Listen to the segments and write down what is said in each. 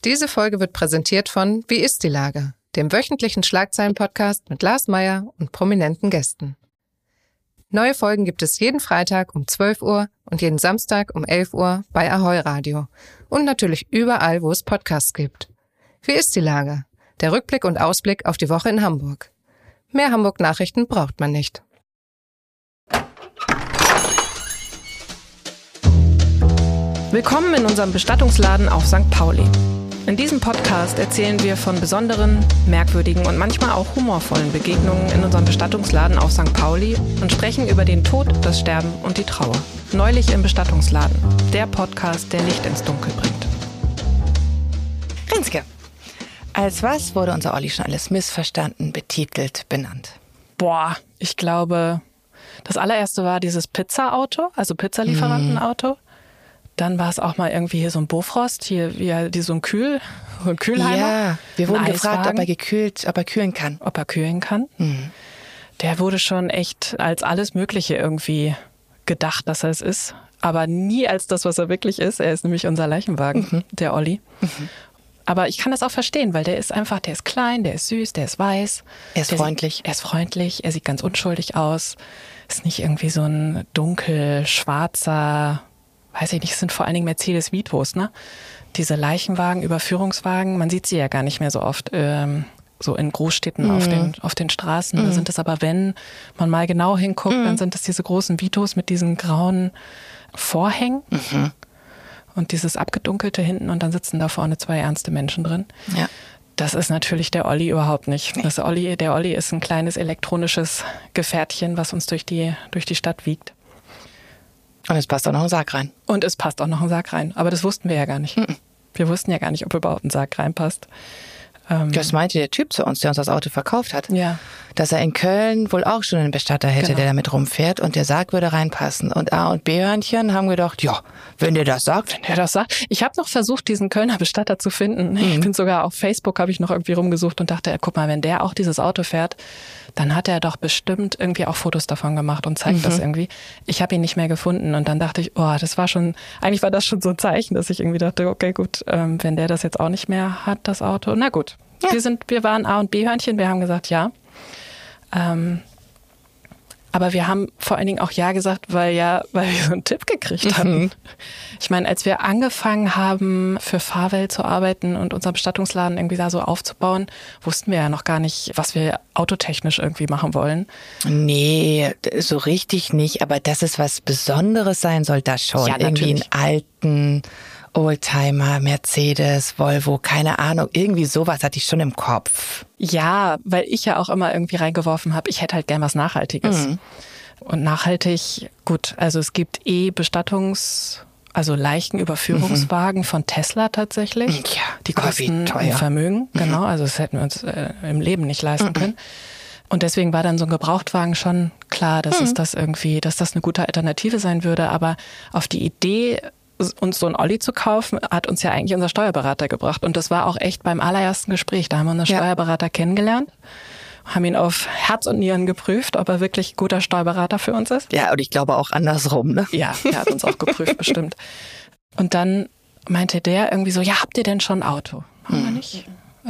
Diese Folge wird präsentiert von Wie ist die Lage?, dem wöchentlichen Schlagzeilen-Podcast mit Lars Meyer und prominenten Gästen. Neue Folgen gibt es jeden Freitag um 12 Uhr und jeden Samstag um 11 Uhr bei Ahoi Radio und natürlich überall, wo es Podcasts gibt. Wie ist die Lage? Der Rückblick und Ausblick auf die Woche in Hamburg. Mehr Hamburg-Nachrichten braucht man nicht. Willkommen in unserem Bestattungsladen auf St. Pauli. In diesem Podcast erzählen wir von besonderen, merkwürdigen und manchmal auch humorvollen Begegnungen in unserem Bestattungsladen auf St. Pauli und sprechen über den Tod, das Sterben und die Trauer. Neulich im Bestattungsladen, der Podcast, der Licht ins Dunkel bringt. Renske, als was wurde unser Olli schon alles missverstanden, betitelt, benannt? Boah, ich glaube, das allererste war dieses Pizza-Auto, also Pizzalieferantenauto. Dann war es auch mal irgendwie hier so ein Bofrost, hier so ein Kühlheimer. Ja, wir wurden gefragt, ob er kühlen kann. Ob er kühlen kann. Mhm. Der wurde schon echt als alles Mögliche irgendwie gedacht, dass er es ist. Aber nie als das, was er wirklich ist. Er ist nämlich unser Leichenwagen, der Olli. Mhm. Aber ich kann das auch verstehen, weil der ist klein, der ist süß, der ist weiß. Er ist freundlich. Er sieht ganz unschuldig aus. Ist nicht irgendwie so ein dunkel, schwarzer, weiß ich nicht, es sind vor allen Dingen Mercedes Vitos, ne? Diese Leichenwagen, Überführungswagen, man sieht sie ja gar nicht mehr so oft so in Großstädten auf den Straßen. Da sind es aber, wenn man mal genau hinguckt, dann sind es diese großen Vitos mit diesen grauen Vorhängen und dieses abgedunkelte hinten und dann sitzen da vorne zwei ernste Menschen drin. Ja. Das ist natürlich der Olli überhaupt nicht. Nee. Der Olli ist ein kleines elektronisches Gefährtchen, was uns durch die Stadt wiegt. Und es passt auch noch ein Sarg rein. Aber das wussten wir ja gar nicht. Wir wussten ja gar nicht, ob überhaupt ein Sarg reinpasst. Das meinte der Typ zu uns, der uns das Auto verkauft hat. Ja. Dass er in Köln wohl auch schon einen Bestatter hätte, der damit rumfährt und der Sarg würde reinpassen. Und A- und B-Hörnchen haben gedacht, ja, wenn der das sagt. Ich habe noch versucht, diesen Kölner Bestatter zu finden. Ich bin sogar auf Facebook, habe ich noch irgendwie rumgesucht und dachte, guck mal, wenn der auch dieses Auto fährt, dann hat er doch bestimmt irgendwie auch Fotos davon gemacht und zeigt das irgendwie. Ich habe ihn nicht mehr gefunden und dann dachte ich, eigentlich war das schon so ein Zeichen, dass ich irgendwie dachte, okay, gut, wenn der das jetzt auch nicht mehr hat, das Auto, na gut. Ja. Wir waren A- und B-Hörnchen, wir haben gesagt, ja. Aber wir haben vor allen Dingen auch ja gesagt, weil wir so einen Tipp gekriegt hatten. Ich meine, als wir angefangen haben, für Fahrwelt zu arbeiten und unseren Bestattungsladen irgendwie da so aufzubauen, wussten wir ja noch gar nicht, was wir autotechnisch irgendwie machen wollen. Nee, so richtig nicht. Aber dass es was Besonderes sein soll, das schon. Ja, irgendwie einen alten Oldtimer, Mercedes, Volvo, keine Ahnung. Irgendwie sowas hatte ich schon im Kopf. Ja, weil ich ja auch immer irgendwie reingeworfen habe, ich hätte halt gern was Nachhaltiges. Und nachhaltig, gut, also es gibt also Leichenüberführungswagen von Tesla tatsächlich. Ja, die kosten ein Vermögen, genau, also das hätten wir uns im Leben nicht leisten können. Und deswegen war dann so ein Gebrauchtwagen schon klar, dass das eine gute Alternative sein würde. Aber auf die Idee, uns so ein Olli zu kaufen, hat uns ja eigentlich unser Steuerberater gebracht. Und das war auch echt beim allerersten Gespräch. Da haben wir unseren Steuerberater kennengelernt, haben ihn auf Herz und Nieren geprüft, ob er wirklich guter Steuerberater für uns ist. Ja, und ich glaube auch andersrum, ne? Ja, er hat uns auch geprüft, bestimmt. Und dann meinte der irgendwie so, ja, habt ihr denn schon ein Auto? Haben wir nicht.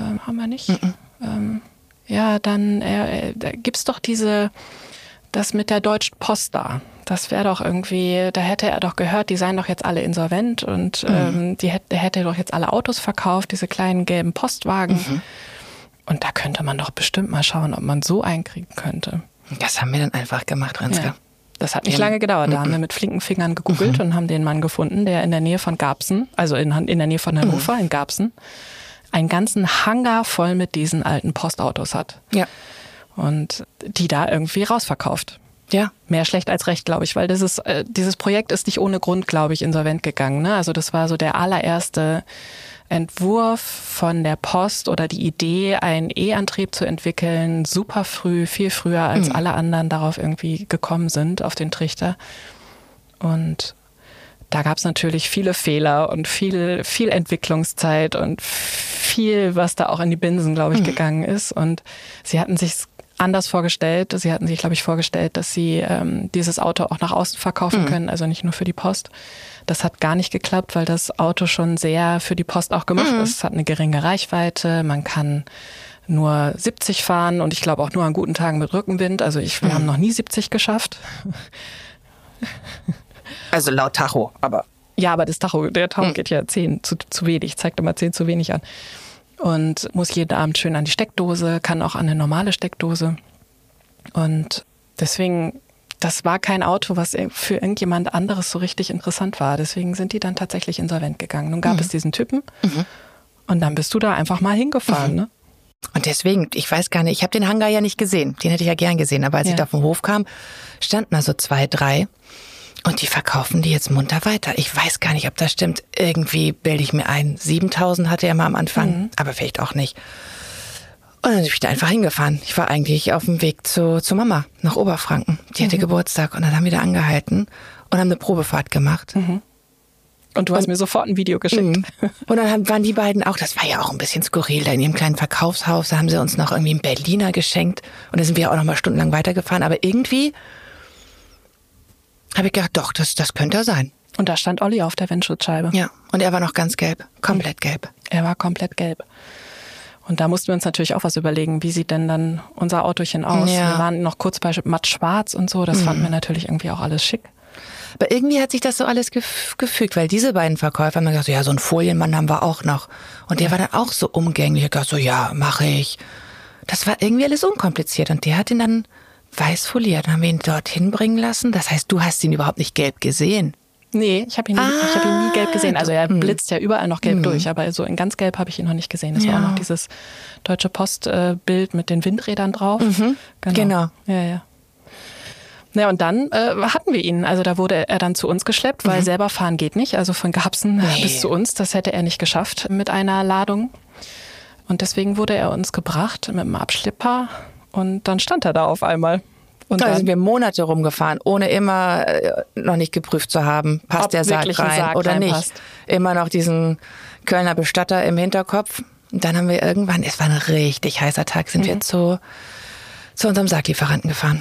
Ja, dann da gibt's doch das mit der Deutschen Post da. Das wäre doch irgendwie, da hätte er doch gehört, die seien doch jetzt alle insolvent und der hätte doch jetzt alle Autos verkauft, diese kleinen gelben Postwagen. Und da könnte man doch bestimmt mal schauen, ob man so einkriegen könnte. Das haben wir dann einfach gemacht, Renske. Ja. Das hat nicht lange gedauert. Da haben wir mit flinken Fingern gegoogelt und haben den Mann gefunden, der in der Nähe von Garbsen, also in der Nähe von Hannover, in Garbsen, einen ganzen Hangar voll mit diesen alten Postautos hat. Ja. Und die da irgendwie rausverkauft. Ja. Mehr schlecht als recht, glaube ich, weil dieses Projekt ist nicht ohne Grund, glaube ich, insolvent gegangen. Ne? Also das war so der allererste Entwurf von der Post oder die Idee, einen E-Antrieb zu entwickeln, super früh, viel früher als alle anderen darauf irgendwie gekommen sind, auf den Trichter. Und da gab es natürlich viele Fehler und viel Entwicklungszeit und viel, was da auch in die Binsen, glaube ich, gegangen ist. Und sie hatten sich anders vorgestellt. Sie hatten sich, glaube ich, vorgestellt, dass sie dieses Auto auch nach außen verkaufen können, also nicht nur für die Post. Das hat gar nicht geklappt, weil das Auto schon sehr für die Post auch gemacht ist. Es hat eine geringe Reichweite, man kann nur 70 fahren und ich glaube auch nur an guten Tagen mit Rückenwind. Also wir haben noch nie 70 geschafft. Also laut Tacho, aber... Ja, aber der Tacho geht ja 10 zu wenig, zeigt immer 10 zu wenig an. Und muss jeden Abend schön an die Steckdose, kann auch an eine normale Steckdose. Und deswegen, das war kein Auto, was für irgendjemand anderes so richtig interessant war. Deswegen sind die dann tatsächlich insolvent gegangen. Nun gab es diesen Typen und dann bist du da einfach mal hingefahren, ne? Und deswegen, ich weiß gar nicht, ich habe den Hangar ja nicht gesehen. Den hätte ich ja gern gesehen. Aber als ich da vom Hof kam, standen da so 2, 3 und die verkaufen die jetzt munter weiter. Ich weiß gar nicht, ob das stimmt. Irgendwie bilde ich mir ein. 7.000 hatte er mal am Anfang, aber vielleicht auch nicht. Und dann bin ich da einfach hingefahren. Ich war eigentlich auf dem Weg zu Mama nach Oberfranken. Die hatte Geburtstag und dann haben wir da angehalten und haben eine Probefahrt gemacht. Und du hast mir sofort ein Video geschickt. Und dann waren die beiden auch, das war ja auch ein bisschen skurril, da in ihrem kleinen Verkaufshaus, da haben sie uns noch irgendwie einen Berliner geschenkt und da sind wir auch noch mal stundenlang weitergefahren. Aber irgendwie habe ich gedacht, doch, das könnte er sein. Und da stand Olli auf der Windschutzscheibe. Ja, und er war noch ganz gelb, komplett gelb. Er war komplett gelb. Und da mussten wir uns natürlich auch was überlegen, wie sieht denn dann unser Autochen aus? Ja. Wir waren noch kurz bei matt schwarz und so, das fanden wir natürlich irgendwie auch alles schick. Aber irgendwie hat sich das so alles gefügt, weil diese beiden Verkäufer haben gesagt, ja, so einen Folienmann haben wir auch noch. Und der war dann auch so umgänglich. Ich dachte so, ja, mache ich. Das war irgendwie alles unkompliziert. Und der hat ihn dann weiß foliert. Dann haben wir ihn dorthin bringen lassen. Das heißt, du hast ihn überhaupt nicht gelb gesehen. Nee, ich habe ihn nie gelb gesehen. Also er blitzt ja überall noch gelb durch, aber so in ganz gelb habe ich ihn noch nicht gesehen. Es war auch noch dieses Deutsche Post-Bild mit den Windrädern drauf. Genau. Ja. Ja, und dann hatten wir ihn. Also da wurde er dann zu uns geschleppt, weil selber fahren geht nicht. Also von Garbsen bis zu uns, das hätte er nicht geschafft mit einer Ladung. Und deswegen wurde er uns gebracht mit einem Abschlepper und dann stand er da auf einmal. Und da sind wir Monate rumgefahren, ohne immer noch nicht geprüft zu haben, passt der Sarg rein oder nicht. Passt. Immer noch diesen Kölner Bestatter im Hinterkopf. Und dann haben wir irgendwann, es war ein richtig heißer Tag, sind wir zu unserem Sarglieferanten gefahren.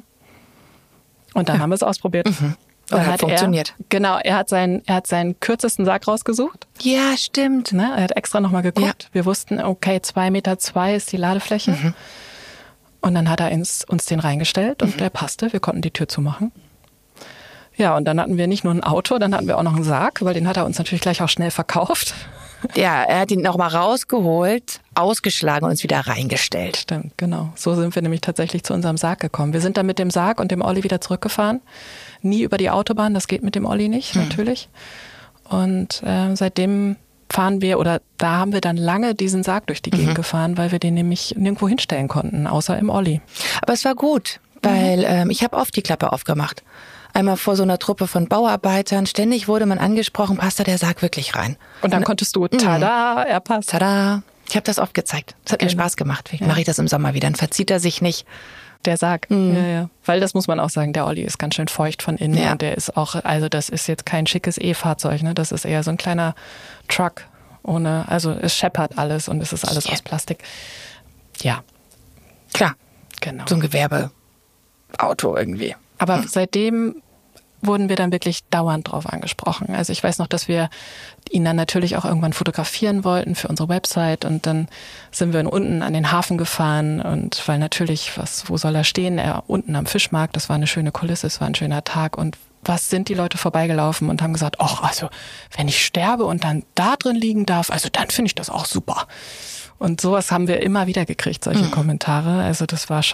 Und dann haben wir es ausprobiert. Und hat funktioniert. Er hat seinen kürzesten Sarg rausgesucht. Ja, stimmt. Ne? Er hat extra nochmal geguckt. Ja. Wir wussten, okay, 2,2 Meter ist die Ladefläche. Und dann hat er uns den reingestellt und der passte. Wir konnten die Tür zumachen. Ja, und dann hatten wir nicht nur ein Auto, dann hatten wir auch noch einen Sarg, weil den hat er uns natürlich gleich auch schnell verkauft. Ja, er hat ihn nochmal rausgeholt, ausgeschlagen und uns wieder reingestellt. Stimmt, genau. So sind wir nämlich tatsächlich zu unserem Sarg gekommen. Wir sind dann mit dem Sarg und dem Olli wieder zurückgefahren. Nie über die Autobahn, das geht mit dem Olli nicht, natürlich. Und seitdem fahren wir, oder da haben wir dann lange diesen Sarg durch die Gegend gefahren, weil wir den nämlich nirgendwo hinstellen konnten, außer im Olli. Aber es war gut, weil ich habe oft die Klappe aufgemacht. Einmal vor so einer Truppe von Bauarbeitern. Ständig wurde man angesprochen, passt da der Sarg wirklich rein? Und dann konntest du, tada, er passt. Tada. Ich habe das oft gezeigt. Es hat mir Spaß gemacht. Vielleicht mache ich das im Sommer wieder. Dann verzieht er sich nicht. Der Sarg. Ja. Weil das muss man auch sagen, der Olli ist ganz schön feucht von innen. Ja. Und der ist auch, also das ist jetzt kein schickes E-Fahrzeug, ne? Das ist eher so ein kleiner Truck also es scheppert alles und es ist alles aus Plastik. Ja. Klar. Genau. So ein Gewerbeauto irgendwie. Aber seitdem wurden wir dann wirklich dauernd drauf angesprochen. Also ich weiß noch, dass wir ihn dann natürlich auch irgendwann fotografieren wollten für unsere Website und dann sind wir unten an den Hafen gefahren und weil natürlich, wo soll er stehen? Er unten am Fischmarkt, das war eine schöne Kulisse, es war ein schöner Tag und was sind die Leute vorbeigelaufen und haben gesagt, ach, also wenn ich sterbe und dann da drin liegen darf, also dann finde ich das auch super. Und sowas haben wir immer wieder gekriegt, solche Kommentare. Also das war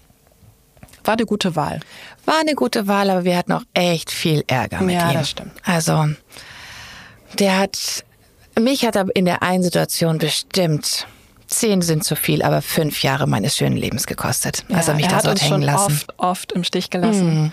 eine gute Wahl. War eine gute Wahl, aber wir hatten auch echt viel Ärger mit ihm. Ja, das stimmt. Also, mich hat er in der einen Situation bestimmt, 10 sind zu viel, aber 5 Jahre meines schönen Lebens gekostet. Also mich da dort hängen lassen. Er hat uns schon oft im Stich gelassen.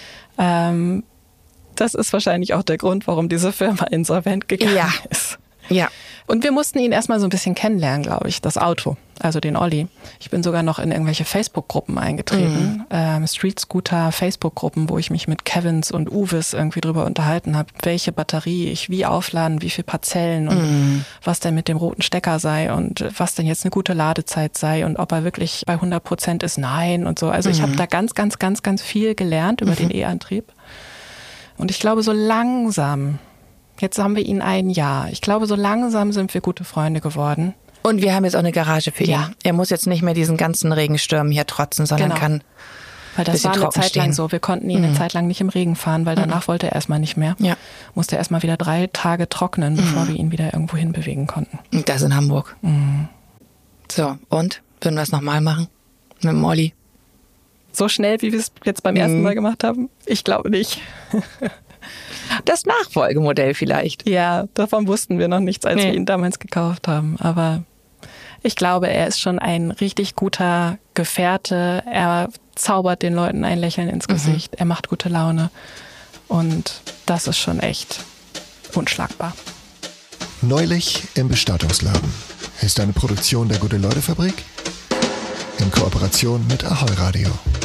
Das ist wahrscheinlich auch der Grund, warum diese Firma insolvent gegangen ist. Ja. Und wir mussten ihn erstmal so ein bisschen kennenlernen, glaube ich, das Auto. also den Olli. Ich bin sogar noch in irgendwelche Facebook-Gruppen eingetreten, Street-Scooter-Facebook-Gruppen, wo ich mich mit Kevins und Uwes irgendwie drüber unterhalten habe, welche Batterie ich wie aufladen, wie viele Parzellen und was denn mit dem roten Stecker sei und was denn jetzt eine gute Ladezeit sei und ob er wirklich bei 100% ist, nein und so. Also ich habe da ganz, ganz, ganz, ganz viel gelernt über den E-Antrieb. Und ich glaube, so langsam, jetzt haben wir ihn ein Jahr, ich glaube, so langsam sind wir gute Freunde geworden. Und wir haben jetzt auch eine Garage für ihn. Er muss jetzt nicht mehr diesen ganzen Regenstürmen hier trotzen, sondern kann weil das war eine Zeit lang so. Wir konnten ihn eine Zeit lang nicht im Regen fahren, weil danach wollte er erstmal nicht mehr. Ja. Musste erstmal wieder 3 Tage trocknen, bevor wir ihn wieder irgendwo hinbewegen konnten. Und das in Hamburg. So, und? Würden wir es nochmal machen? Mit dem Olli? So schnell, wie wir es jetzt beim ersten Mal gemacht haben? Ich glaube nicht. Das Nachfolgemodell vielleicht. Ja, davon wussten wir noch nichts, als wir ihn damals gekauft haben. Aber ich glaube, er ist schon ein richtig guter Gefährte. Er zaubert den Leuten ein Lächeln ins Gesicht. Er macht gute Laune. Und das ist schon echt unschlagbar. Neulich im Bestattungsladen ist eine Produktion der Gute-Leute-Fabrik in Kooperation mit Ahoi Radio.